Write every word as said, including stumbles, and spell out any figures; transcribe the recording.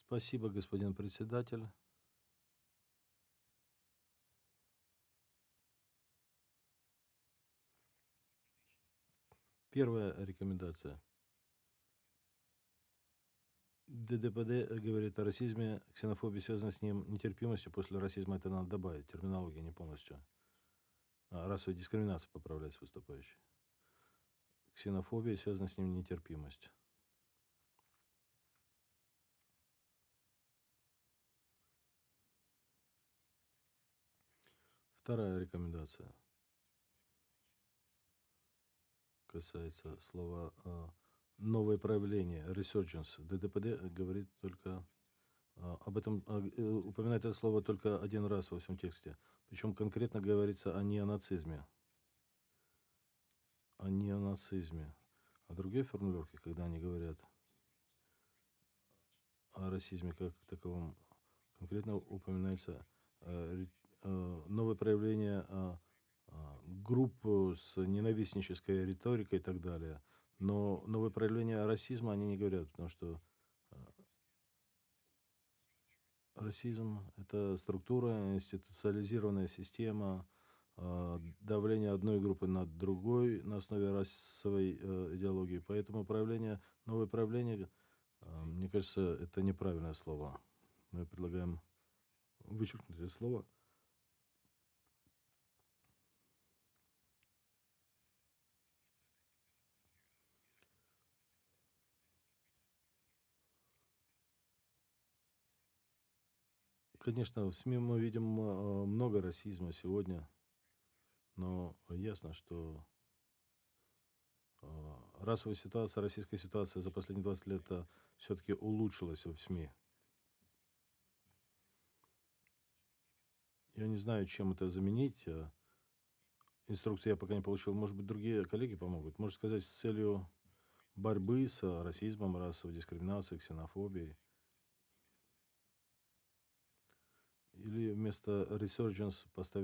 Спасибо, господин председатель. Первая рекомендация. ДДПД говорит о расизме, ксенофобии, связанной с ним нетерпимостью. После расизма это надо добавить. Терминология не полностью. А, расовая дискриминация, поправляется выступающий. Ксенофобия, связанная с ним нетерпимость. Вторая рекомендация. Касается слова а, новое проявление, resurgence. ДДПД говорит только а, об этом, а, э, упоминает это слово только один раз во всем тексте. Причем конкретно говорится о неонацизме. О неонацизме. А другие формулировки, когда они говорят о расизме как таковом, конкретно упоминается э, э, новое проявление э, э, групп с ненавистнической риторикой и так далее. Но новое проявление расизма они не говорят, потому что э, расизм – это структура, институциализированная система, э, давление одной группы над другой на основе расовой э, идеологии. Поэтому проявление, новое проявление, э, мне кажется, это неправильное слово. Мы предлагаем вычеркнуть это слово. Конечно, в СМИ мы видим э, много расизма сегодня, но ясно, что э, расовая ситуация, российская ситуация за последние двадцать лет все-таки улучшилась в СМИ. Я не знаю, чем это заменить. э, Инструкции я пока не получил. Может быть, другие коллеги помогут. Можно сказать, с целью борьбы с э, расизмом, расовой дискриминацией, ксенофобией. Или вместо resurgence поставить